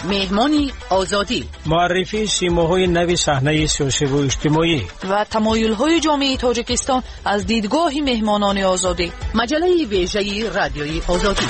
مهمانی آزادی، معرفی سیماهای نو صحنه سیاسی و اجتماعی و تمایل‌های جامعه تاجیکستان از دیدگاه مهمانان آزادی. مجله ویژه رادیوی آزادی.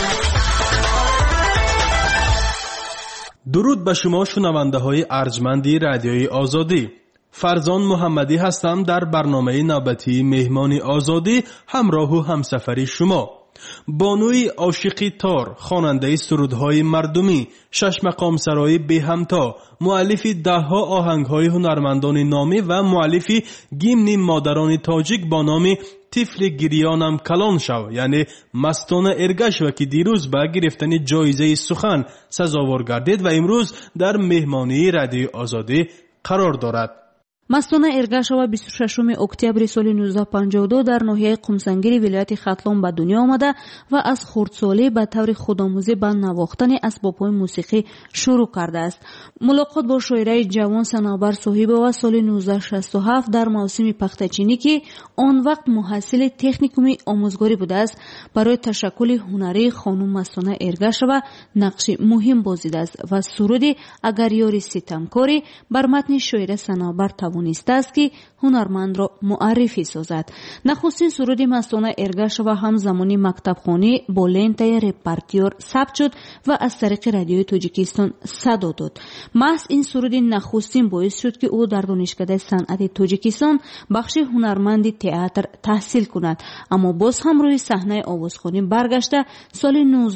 درود به شما شنونده های ارجمندی رادیوی آزادی. فرزان محمدی هستم در برنامه نوبتی مهمانی آزادی همراه و همسفری شما. بانوی عاشقی تار، خواننده سرودهای مردمی، شش مقام سرای به همتا، مؤلف دهها آهنگهای هنرمندان نامی و مؤلف گیمن مادران تاجیک با نام طفل گریانم کلان شو، یعنی مستانه ارگشو که دیروز به گرفتن جایزه سخن سزاوار گردید و امروز در مهمانی رادیو آزادی قرار دارد. مستانه ارگشوا 26 اکتبر سال 1952 در ناحیه قمسنگیر ولایت ختلان به دنیا آمده و از خردسالی به طور خودآموزی به نواختن اسباب‌های موسیقی شروع کرده است. ملاقات با شاعره جوان صنوبر صاحبова سال 1967 در موسم پختچینی که آن وقت محصل تکنیکوم آموزگاری بوده است، برای تشکل هنری خانم مستانه ارگشوا نقش مهم بازیده است و سرودی اگر یاری ستمکاری بر متن شاعره صنوبر نیست است که هنرمند را معرفی سازد. نخستین سرود مستانه ارگشوا هم زمانی مکتبخانه با لنته رپرتیور ثبت شد و از طریق رادیوی تاجیکستان صدا داد. محض این سرود نخستین باعث شد که او در دانشکده صنعت تاجیکستان بخش هنرمندی تئاتر تحصیل کند، اما باز هم روی صحنه آوازخوانی برگشته سال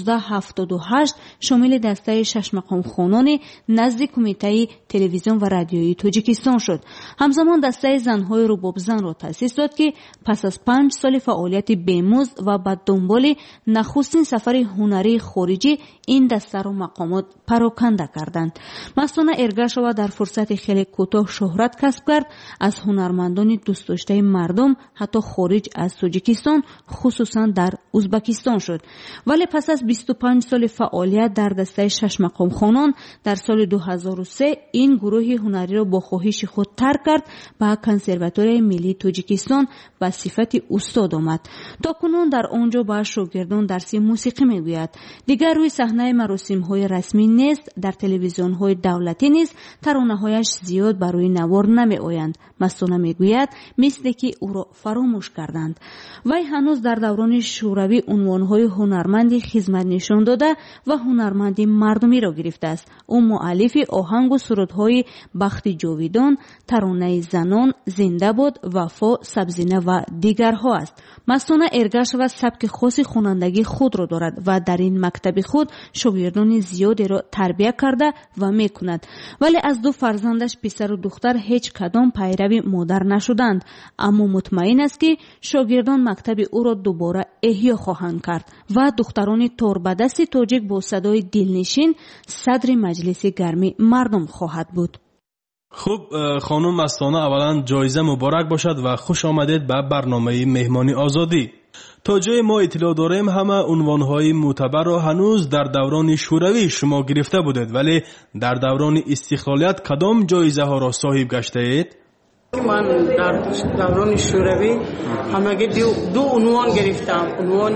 1978 شامل دسته شش مقام خوانان نزد کمیته تلویزیون و رادیویی تاجیکستان شد. همزمان دسته زنهای رباب زن را تأسیس داد که پس از 5 سال فعالیت بیمزد و به دنبال نخستین سفر هنری خارجی این دسته را مقامات پراکنده کردند. مستانه ارگشوا در فرصت خیلی کوتاه شهرت کسب کرد، از هنرمندان دوست داشته مردم حتی خارج از تاجیکستان خصوصا در ازبکستان شد. ولی پس از 25 سال فعالیت در دسته شش مقام خوانان در سال 2003 این گروه هنری را با خواهش خود ترک کرد به کنسرواتوری ملی تاجیکستان به صفت استاد آمد. تا کنون در آنجا با شاگردان درس موسیقی میگوید. دیگر روی صحنه مراسم‌های رسمی نیست، در تلویزیون‌های دولتی نیز ترانه‌هایش زیاد بر روی نوار نمی‌آیند. مستانه میگوید مثل که او را فراموش کردند. وی هنوز در دوران شوروی عنوان‌های هنرمندی خدمت نشان داده و هنرمندی مردمی را گرفته است. او مؤلف آهنگ و سرودهای بخت جاویدان، ترانه زنان، زنده باد، وفا، سبزینه و دیگرها است. مستانه ارگشوا سبک خاص خوانندگی خود را دارد و در این مکتب خود شاگردان زیادی را تربیت کرده و میکند. ولی از 2 فرزندش پسر و دختر هیچ کدام پیرو مادر نشدند، اما مطمئن است که شاگردان مکتب او را دوباره احیا خواهند کرد و دختران توربدست تاجیک با صدای دلنشین صدر مجلس گرمی مردم خواهد بود. خب خانم مستانه، اولا جایزه مبارک باشد و خوش آمدید به برنامه مهمانی آزادی. تا جای ما اطلاع داریم همه عنوانهای معتبر را هنوز در دوران شوروی شما گرفته بودید، ولی در دوران استقلالیت کدام جایزه ها را صاحب گشته اید؟ من در دوران شوروی همگی 2 عنوان گرفتم. عنوان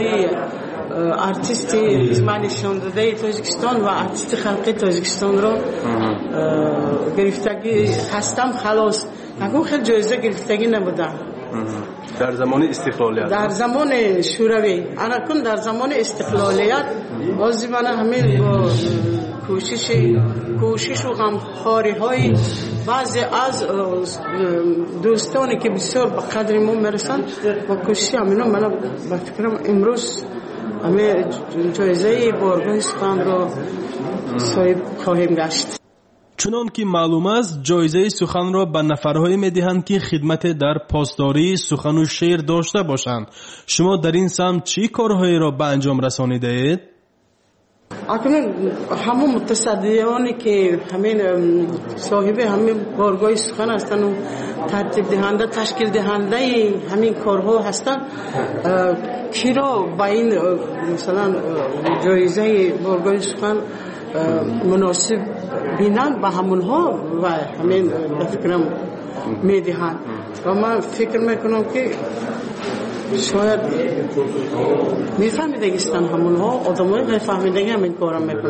ارتیست نشان داده تاجیکستان و ارتیست خلقی تاجیکستان را گرفتگی هستم. خلاص نگم خیلی جایزه گرفتگی نبودم در زمان استقلالیت. در زمان شوروی انا در زمان استقلالیت بازی من همین با کوشش و غمخواری های بعضی از دوستانی که بسیار به قدر ما میرسند با کوشش همینا من به فکرم امروز همه جایزه بارگاه سخن را صاحب خواهیم گشت. چنان که معلوم است جایزه سخن را به نفرهایی میدهند که خدمت در پاسداری سخن و شعر داشته باشند. شما در این سمت چی کارهایی را به انجام رسانیده اید؟ اکنون همون متصدیانی که همین صاحب همین بارگاه سخن هستند و ترتیب دهنده تشکیل دهنده همین کارها هستند کی را با این مثلا جایزه بارگاه سخن مناسب بینند به همونها و همین فکرم میدهند و من فکر میکنم که شاید میفهمیدگیستن همونها آدمای میفهمیدگی هم این کارم میکنن.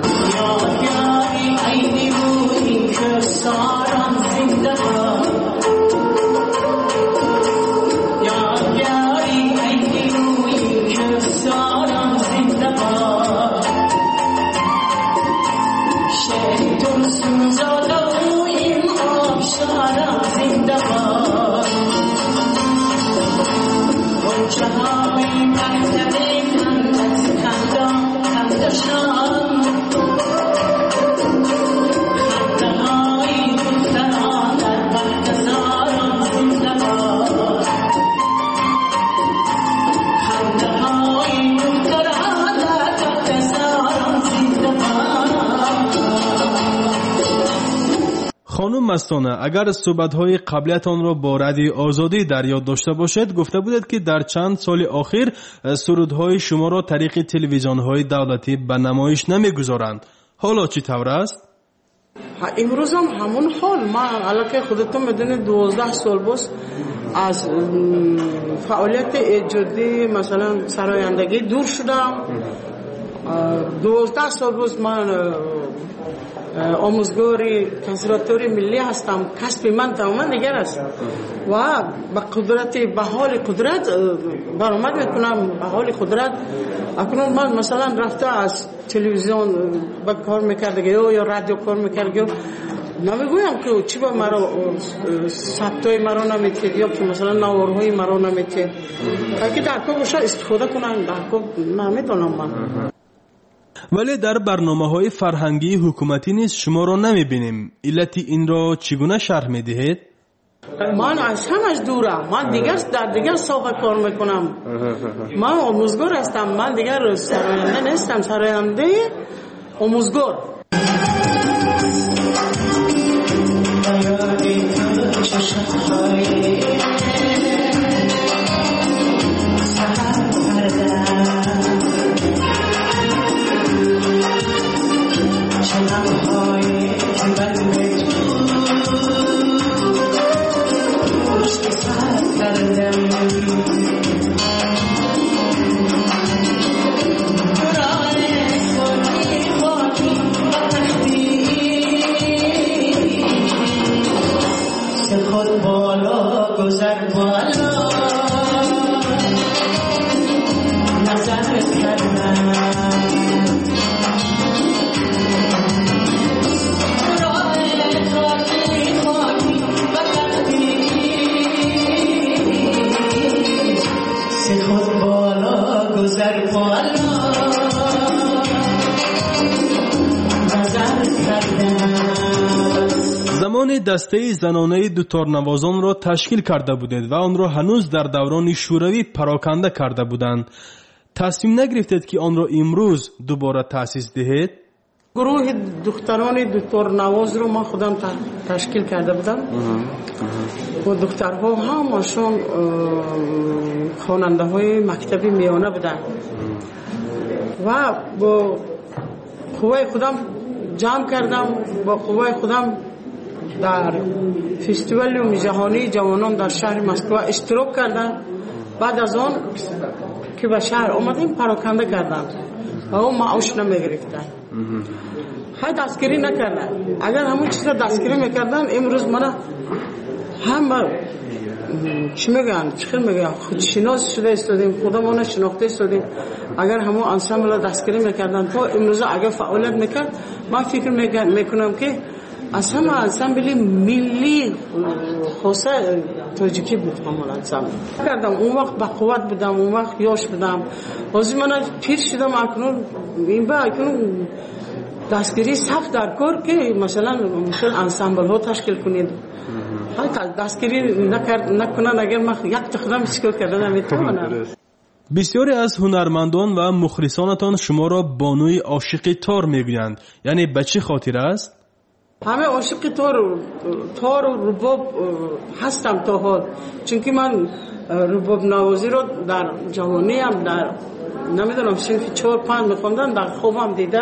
خانم مستانه، اگر صحبت‌های قبلیتان را با رادیوی آزادی در یاد داشته باشید، گفته بودید که در چند سال اخیر سرودهای شما را طریق تلویزیون‌های دولتی به نمایش نمی‌گذارند. حالا چی طور است؟ امروز هم همون حال. من علاقه خودتون میدونید 12 سال باز از فعالیت ایجادی مثلا سرایندگی دور شدم. 12 سال باز من آموزگاری کنسرواتوری ملی هستم. کسب من تماما دیگر است و به حال قدرت برآمد میکنم. به حال قدرت اکنون من مثلا رفته از تلویزیون با کار میکردگی یا رادیو کار میکردگی نمیگویم که چی با مرا ثبتای مرا نمیتید یا که مثلا نوارهای مرا نمیتید که در کار باشه استفاده کنم. در کار نمیتونم من. ولی در برنامه‌های فرهنگی حکومتی نیز شما را نمی‌بینیم. علت این را چگونه شرح می‌دهید؟ من از همش دورم. من در دیگر ساحه کار میکنم. من آموزگار هستم. من دیگر سراینده نیستم. سراینده آموزگار. زمان دسته زنانه دوتارنوازان را تشکیل کرده بودید و آن را هنوز در دوران شوروی پراکنده کرده بودند. تصمیم نگرفتید که آن را امروز دوباره تأسیس دهید؟ گروه دختران دوتارنواز رو من خودم تشکیل کرده بودم و دخترها همشون خواننده های مکتبی میانه بودن و با قوای خودم جمع کردم. با قوای خودم در فستیوال جهانی جوانان در شهر مسکو اشتراک کردم. بعد از آن که به شهر آمدیم پراکنده کردم و اون معاش نمیگرفتن. های دستگیری نکردن. اگر همون چیز دستگیری میکردن امروز من هم چی میگن خودشناس شده استادیم، خودمون شناخته استادیم. اگر همون انسامبل دستگیری میکردن تو امروز اگر فعالیت میکرد من فکر میکنم که از همه انسامبل ملی خاصه تاجیکی بود. همون انسامبل کردم اون وقت با قوت بودم، اون وقت یاش بودم. بازی من پیر شدم اکنون این با اکنون دستگیری صف در کار که مثلا انسامبل ها تشکیل کنید. دستگیری نکنن اگر من یک تخدم چیکار کردن نمیتونم. بسیاری از هنرمندان و مخلصانتان شما را بانوی عاشق تار میگویند. یعنی به چه خاطر است؟ همه عاشق تار و رباب هستم تا حال. چونکه من رباب نوازی رو در جوانی هم در نمیدونم صنف 4-5 میخوندم در خوابم دیده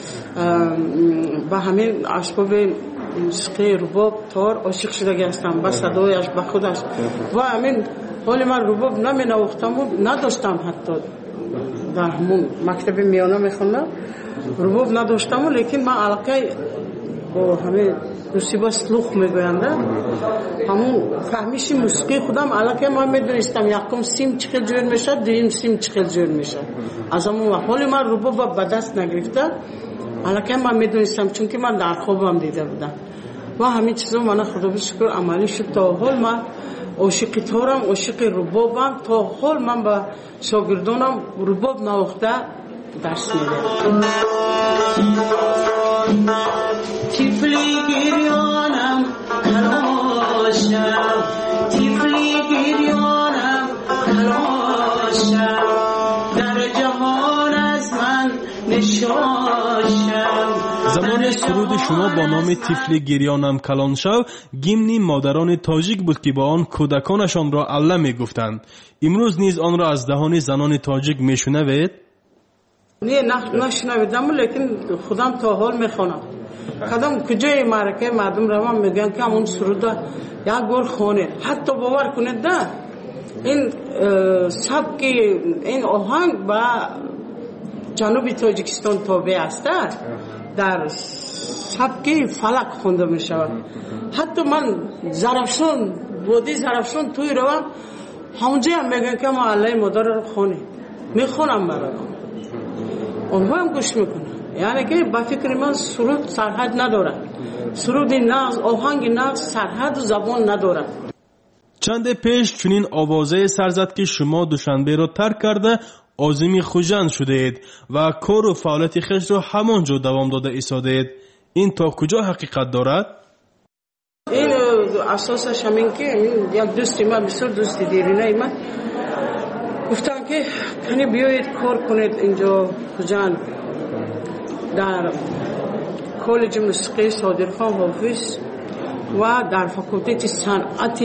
با همین اسباب موسیقی رباب تار عاشق شده هستم. با صدایش با خودش و همین حالی من رباب نمی نواختم و نداشتم، حتی در همون مکتب میانه میخوندم رباب نداشتم، لیکن من علاقه با همه نصیبه سلوخ میگوینده همون فهمیش موسیقی خودم علاقه من میدونستم یکم سیم چقدر جور میشه، دویم سیم چقدر جور میشه. از همون حالی من رباب به دست نگرفته علاقه من میدونستم، چون که من در خوابم دیده بودم و همین چیزا من خدا به شکر عملی شد. تا حال من عاشق تارم، عاشق ربابم. تا حال من با شاگردانم رباب نواخته درس میدم. تیفلی گریانم کلاشم، تیفلی گریانم کلاشم، در جهان از من نشاشم. زمان سرود شما با نام تیفلی گریانم کلان شو گیمنی مادران تاجیک بود که با آن کودکانشان را الله می گفتند. امروز نیز آن را از دهان زنان تاجیک می شنوید؟ نه نشنویدم، لیکن خودم تا حال میخوانم. کدام کجای معرکه مردم روان میگن که همون سرود یک بار خونه. حتی باور کنید نه این سبک این آهنگ با جنوب تاجیکستان تابع است، در سبک فلک خونده می شود. حتی من زرافشان وادی زرافشان توی روم همونجا هم میگن که ما الله مادر رو خونه میخونم برام، اونها هم گوش میکنن. یعنی که با فکر من سرود سرحد نداره، سرود نغز آهنگ نغز سرحد و زبان نداره. چند پیش چنین آوازه سرزد که شما دوشنبه را ترک کرده عازم خوجند شده اید و کار و فعالیت خیش را همانجا دوام داده ایستاده اید. این تا کجا حقیقت دارد؟ این اساسش همین که یک دوستی من بسیار دوستی دیرینه من گفتن که کنی بیایید کار کنید اینجا خوجند در کالج موسیقی صادرخان حافظ و در فاکولته صنعت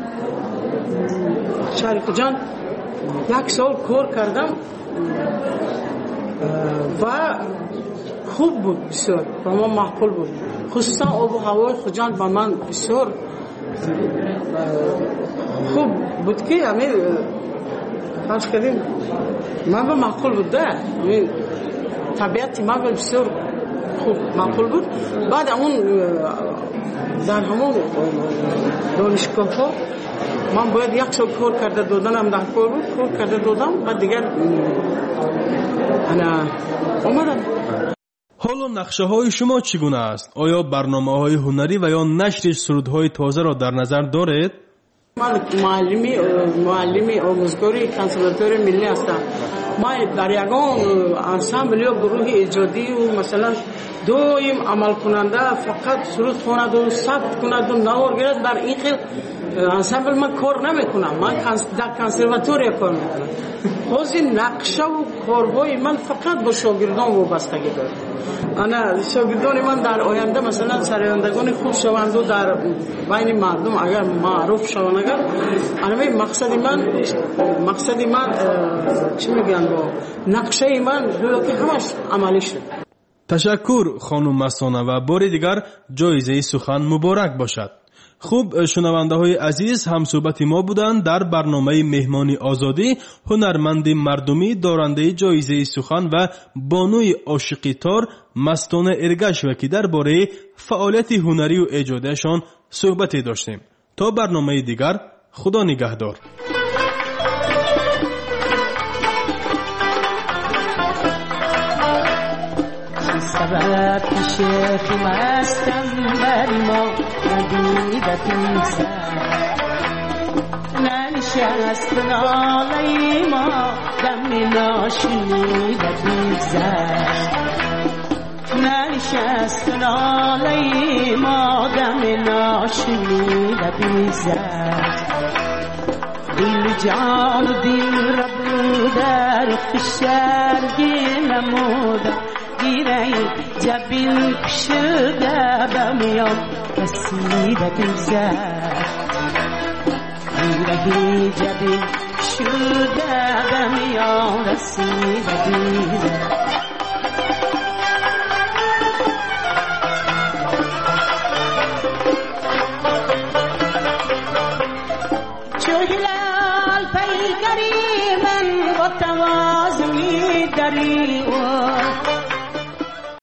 شهر خوجند یک سال کار کردم و خوب بود، بسیار با من معقول بود. خصوصا آب و هوای خوجند با من بسیار خوب بود که همین فرض کردیم من با معقول بود ده، همین طبیعت من بسیار خوب معقول بود. بعد اون در همون دانشگاه ها من باید یک سال کار کرده دادنم در کار بود، کار کرده دادم و دیگر انا اومدم. حالا نقشه های شما چگونه است؟ آیا برنامه های هنری و یا نشر سرودهای تازه را در نظر دارید؟ من معلمی آموزگاری کنسرواتوار ملی هستم. من در یگان انسامبل یا گروه ایجادی و مثلا دویم عمل کننده فقط سرود خواند و ثبت کند و نوار گیرد در این خیل انسامبل من کار نمی کنم. من در کنسرواتوار کار می کنم. خوزی نقشه و کارهای من فقط با شاگردان وابستگی دارد. انا شاگردان من در آینده مثلا سرایندگان خوب شوند و در بین مردم اگر معروف شوند، اگر مقصد من چی میگن با نقشه من که همش عملی شد. تشکر خانم مسانه و بار دیگر جایزه سخن مبارک باشد. خوب شنونده های عزیز، هم صحبت ما بودند در برنامه مهمانی آزادی هنرمند مردمی دارنده جایزه سخن و بانوی عاشقی تار مستانه ارگش و که درباره فعالیت هنری و ایجادشان صحبتی داشتیم. تا برنامه دیگر، خدا نگهدار. سبب شیخ مستم بر ما ندیدت ننشست نالی ما دم ناشنیدت میگذشت، ننشست نالی ما دم ناشنیدت میگذشت. دل جان و دل رب در فشرگی نمودم، گیره جبین شده بمیان رسیده گذشت، گیره جبین شده بمیان رسیده گذشت. چو هلال دری